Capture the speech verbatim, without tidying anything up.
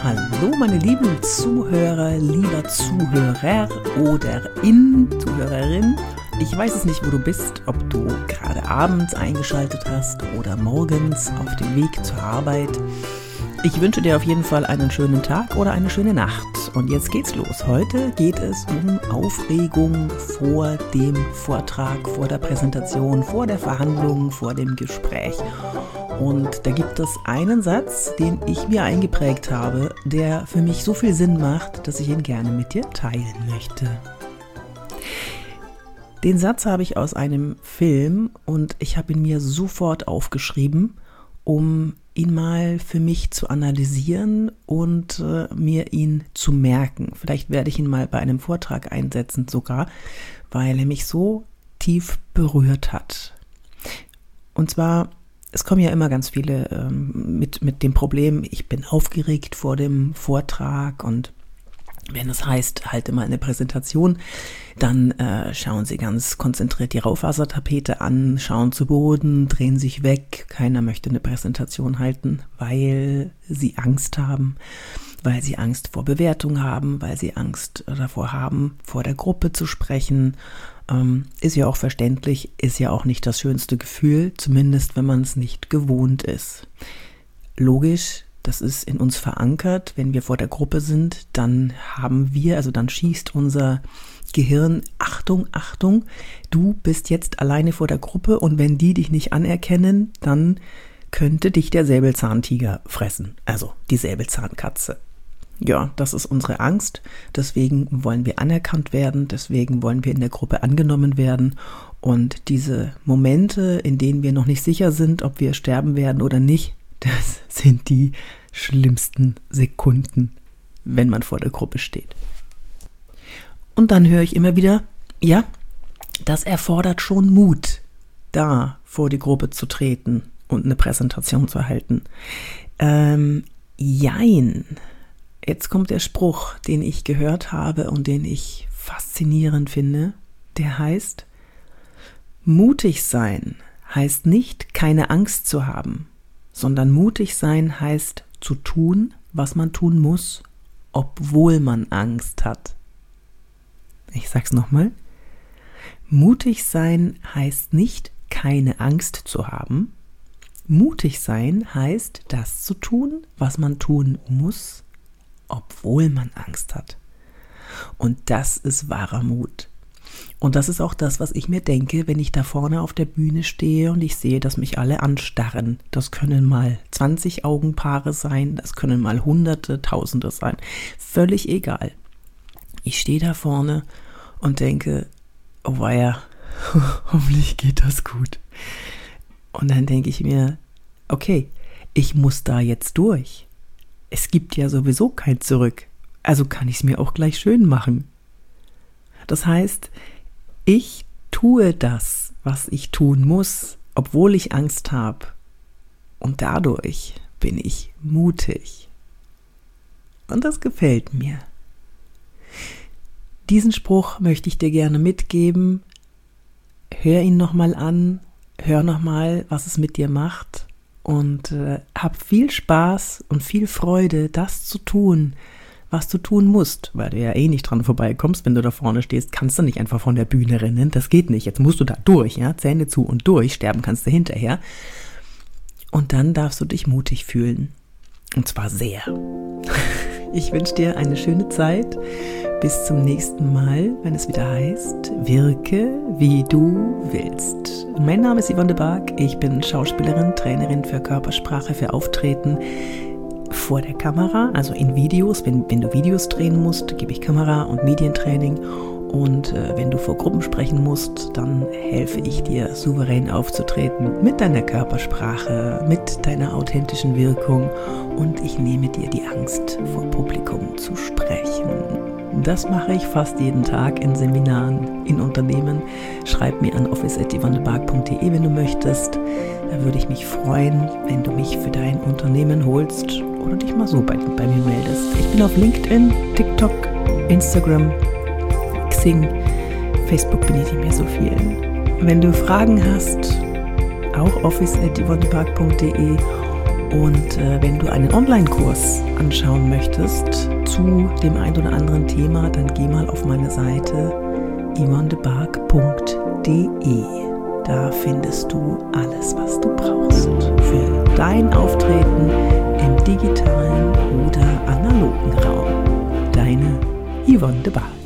Hallo meine lieben Zuhörer, lieber Zuhörer oder in Zuhörerin. Ich weiß es nicht, wo du bist, ob du gerade abends eingeschaltet hast oder morgens auf dem Weg zur Arbeit. Ich wünsche dir auf jeden Fall einen schönen Tag oder eine schöne Nacht. Und jetzt geht's los. Heute geht es um Aufregung vor dem Vortrag, vor der Präsentation, vor der Verhandlung, vor dem Gespräch. Und da gibt es einen Satz, den ich mir eingeprägt habe, der für mich so viel Sinn macht, dass ich ihn gerne mit dir teilen möchte. Den Satz habe ich aus einem Film und ich habe ihn mir sofort aufgeschrieben, um ihn mal für mich zu analysieren und äh, mir ihn zu merken. Vielleicht werde ich ihn mal bei einem Vortrag einsetzen sogar, weil er mich so tief berührt hat. Und zwar, es kommen ja immer ganz viele ähm, mit, mit dem Problem, ich bin aufgeregt vor dem Vortrag und wenn es heißt, halte mal eine Präsentation, dann äh, schauen sie ganz konzentriert die Raufasertapete an, schauen zu Boden, drehen sich weg. Keiner möchte eine Präsentation halten, weil sie Angst haben, weil sie Angst vor Bewertung haben, weil sie Angst davor haben, vor der Gruppe zu sprechen. Ähm, ist ja auch verständlich, ist ja auch nicht das schönste Gefühl, zumindest wenn man es nicht gewohnt ist. Logisch. Das ist in uns verankert. Wenn wir vor der Gruppe sind, dann haben wir, also dann schießt unser Gehirn, Achtung, Achtung, du bist jetzt alleine vor der Gruppe und wenn die dich nicht anerkennen, dann könnte dich der Säbelzahntiger fressen, also die Säbelzahnkatze. Ja, das ist unsere Angst. Deswegen wollen wir anerkannt werden, deswegen wollen wir in der Gruppe angenommen werden. Und diese Momente, in denen wir noch nicht sicher sind, ob wir sterben werden oder nicht, das sind die schlimmsten Sekunden, wenn man vor der Gruppe steht. Und dann höre ich immer wieder, ja, das erfordert schon Mut, da vor die Gruppe zu treten und eine Präsentation zu halten. Ähm, jein. Jetzt kommt der Spruch, den ich gehört habe und den ich faszinierend finde. Der heißt, mutig sein heißt nicht, keine Angst zu haben, sondern mutig sein heißt zu tun, was man tun muss, obwohl man Angst hat. Ich sag's nochmal. Mutig sein heißt nicht, keine Angst zu haben. Mutig sein heißt, das zu tun, was man tun muss, obwohl man Angst hat. Und das ist wahrer Mut. Und das ist auch das, was ich mir denke, wenn ich da vorne auf der Bühne stehe und ich sehe, dass mich alle anstarren. Das können mal zwanzig Augenpaare sein, das können mal Hunderte, Tausende sein. Völlig egal. Ich stehe da vorne und denke, oh weia, hoffentlich geht das gut. Und dann denke ich mir, okay, ich muss da jetzt durch. Es gibt ja sowieso kein Zurück, also kann ich es mir auch gleich schön machen. Das heißt, ich tue das, was ich tun muss, obwohl ich Angst habe. Und dadurch bin ich mutig. Und das gefällt mir. Diesen Spruch möchte ich dir gerne mitgeben. Hör ihn nochmal an, hör nochmal, was es mit dir macht und äh, hab viel Spaß und viel Freude, das zu tun, was du tun musst, weil du ja eh nicht dran vorbeikommst, wenn du da vorne stehst, kannst du nicht einfach von der Bühne rennen, das geht nicht, jetzt musst du da durch, ja, Zähne zu und durch, sterben kannst du hinterher und dann darfst du dich mutig fühlen und zwar sehr. Ich wünsche dir eine schöne Zeit, bis zum nächsten Mal, wenn es wieder heißt, wirke wie du willst. Mein Name ist Yvonne de Barg, ich bin Schauspielerin, Trainerin für Körpersprache, für Auftreten, vor der Kamera, also in Videos, wenn, wenn du Videos drehen musst, gebe ich Kamera- und Medientraining und äh, wenn du vor Gruppen sprechen musst, dann helfe ich dir, souverän aufzutreten mit deiner Körpersprache, mit deiner authentischen Wirkung und ich nehme dir die Angst, vor Publikum zu sprechen. Das mache ich fast jeden Tag in Seminaren, in Unternehmen. Schreib mir an office at yvonne de barg punkt de, wenn du möchtest. Da würde ich mich freuen, wenn du mich für dein Unternehmen holst oder dich mal so bei, bei mir meldest. Ich bin auf LinkedIn, TikTok, Instagram, Xing, Facebook bin ich nicht mehr so viel. Wenn du Fragen hast, auch office at yvonne de barg punkt de Und äh, wenn du einen Online-Kurs anschauen möchtest zu dem ein oder anderen Thema, dann geh mal auf meine Seite yvonne de barg punkt de. Da findest du alles, was du brauchst für dein Auftreten im digitalen oder analogen Raum. Deine Yvonne de Barg.